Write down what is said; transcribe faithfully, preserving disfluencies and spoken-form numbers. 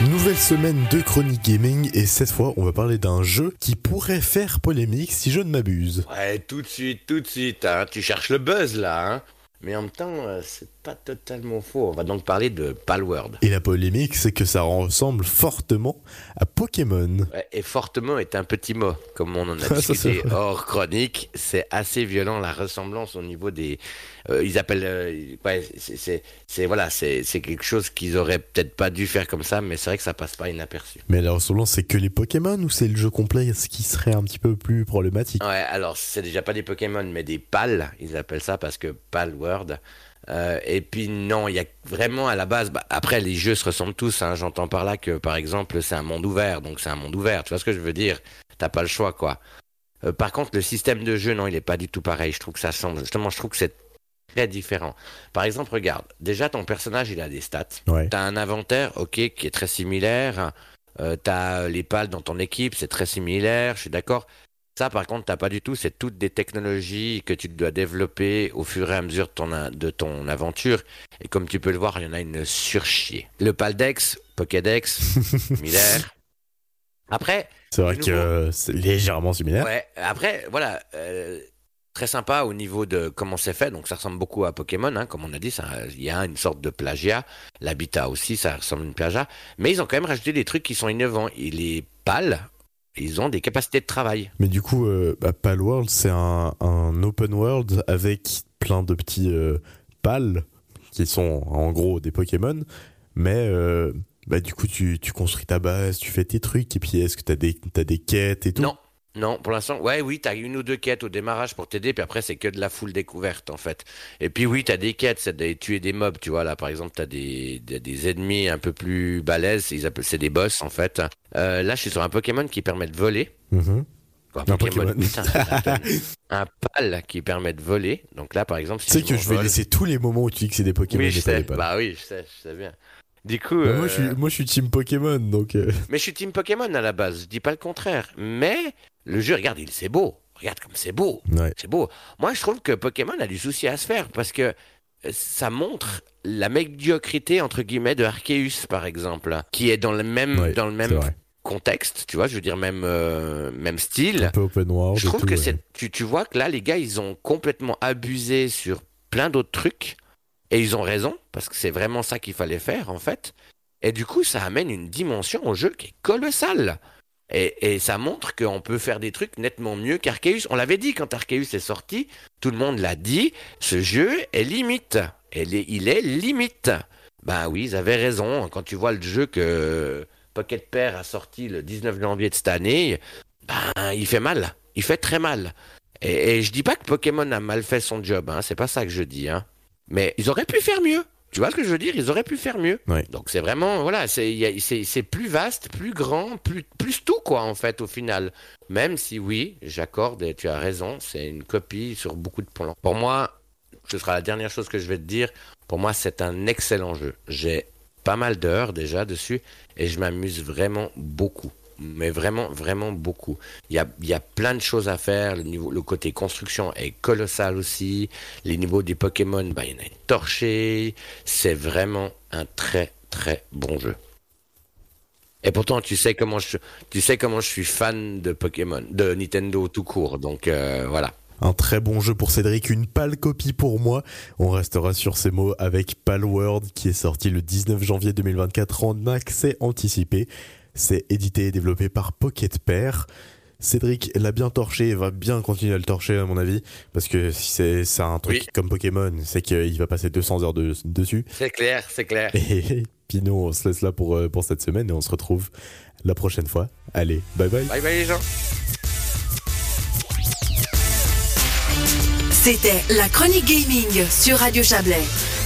Nouvelle semaine de Chronique Gaming et cette fois on va parler d'un jeu qui pourrait faire polémique si je ne m'abuse. Ouais, tout de suite, tout de suite, hein. Tu cherches le buzz là, hein. Mais en même temps, euh, c'est pas totalement faux. On va donc parler de Palworld. Et la polémique, c'est que ça ressemble fortement à Pokémon. Ouais, et fortement est un petit mot, comme on en a Ça, discuté c'est vrai. hors chronique. C'est assez violent la ressemblance au niveau des. Euh, ils appellent. euh, ouais, c'est, c'est, c'est voilà, c'est, c'est quelque chose qu'ils auraient peut-être pas dû faire comme ça, mais c'est vrai que ça passe pas inaperçu. Mais la ressemblance, c'est que les Pokémon ou c'est le jeu complet, ce qui serait un petit peu plus problématique? Ouais, alors c'est déjà pas des Pokémon, mais des pals, ils appellent ça parce que Palworld. Euh, et puis non, il y a vraiment à la base. Bah, après, les jeux se ressemblent tous. Hein, j'entends par là que, par exemple, c'est un monde ouvert, donc c'est un monde ouvert. Tu vois ce que je veux dire? T'as pas le choix, quoi. Euh, par contre, le système de jeu, non, il est pas du tout pareil. Je trouve que ça semble. Justement, je trouve que c'est très différent. Par exemple, regarde. Déjà, ton personnage, il a des stats. Ouais. T'as un inventaire, ok, qui est très similaire. Euh, t'as les pals dans ton équipe, c'est très similaire. Je suis d'accord. Ça, par contre, t'as pas du tout. C'est toutes des technologies que tu dois développer au fur et à mesure de ton, de ton aventure. Et comme tu peux le voir, il y en a une surchier. Le Paldex, Pokédex, similaire. Après, C'est vrai du que nouveau- euh, c'est légèrement similaire. ouais. Après, voilà, euh, très sympa au niveau de comment c'est fait. Donc, ça ressemble beaucoup à Pokémon, hein, comme on a dit. Ça, il y a une sorte de plagiat. L'habitat aussi, ça ressemble à une plagiat. Mais ils ont quand même rajouté des trucs qui sont innovants. Et les pals, ils ont des capacités de travail. Mais du coup, euh, bah, Palworld, c'est un, un open world avec plein de petits euh, pals qui sont en gros des Pokémon. Mais euh, bah, du coup, tu, tu construis ta base, tu fais tes trucs. Et puis, est-ce que t'as des, t'as des quêtes et tout? Non, non, pour l'instant, ouais, oui, t'as une ou deux quêtes au démarrage pour t'aider, puis après, c'est que de la full découverte, en fait. Et puis, oui, t'as des quêtes, c'est de tuer des mobs, tu vois, là, par exemple, t'as des, des, des ennemis un peu plus balèzes, ils appellent, c'est des boss, en fait. Euh, là, je suis sur un Pokémon qui permet de voler. Mhm. Quoi, Un Pokémon. putain, un pal qui permet de voler. Donc là, par exemple, si Tu sais je que je vais m'envole- laisser tous les moments où tu dis que c'est des Pokémon Oui, et je pas sais, des pals. bah oui, je sais, je sais bien. Du coup, Bah, euh, moi, je suis, moi, je suis team Pokémon, donc... euh, mais je suis team Pokémon à la base, je dis pas le contraire. Mais le jeu, regarde, il c'est beau. Regarde comme c'est beau. Ouais. C'est beau. Moi, je trouve que Pokémon a du souci à se faire parce que euh, ça montre la médiocrité entre guillemets de Arceus, par exemple, qui est dans le même Ouais, dans le c'est même vrai. contexte, tu vois, je veux dire même euh, même style. Un peu open world Je et trouve tout, que ouais. c'est tu tu vois que là, les gars, ils ont complètement abusé sur plein d'autres trucs et ils ont raison parce que c'est vraiment ça qu'il fallait faire en fait. Et du coup, ça amène une dimension au jeu qui est colossale. Et, et ça montre qu'on peut faire des trucs nettement mieux qu'Arceus. On l'avait dit quand Arceus est sorti, tout le monde l'a dit, ce jeu est limite. Il est, il est limite. Ben oui, ils avaient raison. Quand tu vois le jeu que Pocket Pair a sorti le dix-neuf janvier de cette année, ben il fait mal. Il fait très mal. Et, et je dis pas que Pokémon a mal fait son job, hein, c'est pas ça que je dis. Hein. Mais ils auraient pu faire mieux. Tu vois ce que je veux dire? Ils auraient pu faire mieux. Ouais. Donc c'est vraiment, voilà, c'est, il y a- c'est, c'est plus vaste, plus grand, plus, plus tout, quoi, en fait, au final. Même si, oui, j'accorde, et tu as raison, c'est une copie sur beaucoup de plans. Pour moi, ce sera la dernière chose que je vais te dire, pour moi, c'est un excellent jeu. J'ai pas mal d'heures déjà dessus, et je m'amuse vraiment beaucoup. Mais vraiment, vraiment beaucoup. Il y a, il y a plein de choses à faire. Le, niveau, le côté construction est colossal aussi. Les niveaux des Pokémon, bah, il y en a une torchée. C'est vraiment un très, très bon jeu. Et pourtant, tu sais comment je, tu sais comment je suis fan de Pokémon, de Nintendo tout court. Donc, euh, voilà. Un très bon jeu pour Cédric, une pâle copie pour moi. On restera sur ces mots avec Palworld qui est sorti le dix-neuf janvier deux mille vingt-quatre en accès anticipé. C'est édité et développé par Pocket Pair. Cédric l'a bien torché et va bien continuer à le torcher à mon avis, parce que si c'est, c'est un truc Oui. comme Pokémon, c'est qu'il va passer deux cents heures de- dessus. C'est clair, c'est clair. Et puis nous on se laisse là pour, euh, pour cette semaine et on se retrouve la prochaine fois. Allez, bye bye. Bye bye les gens. C'était la Chronique Gaming sur Radio Chablais.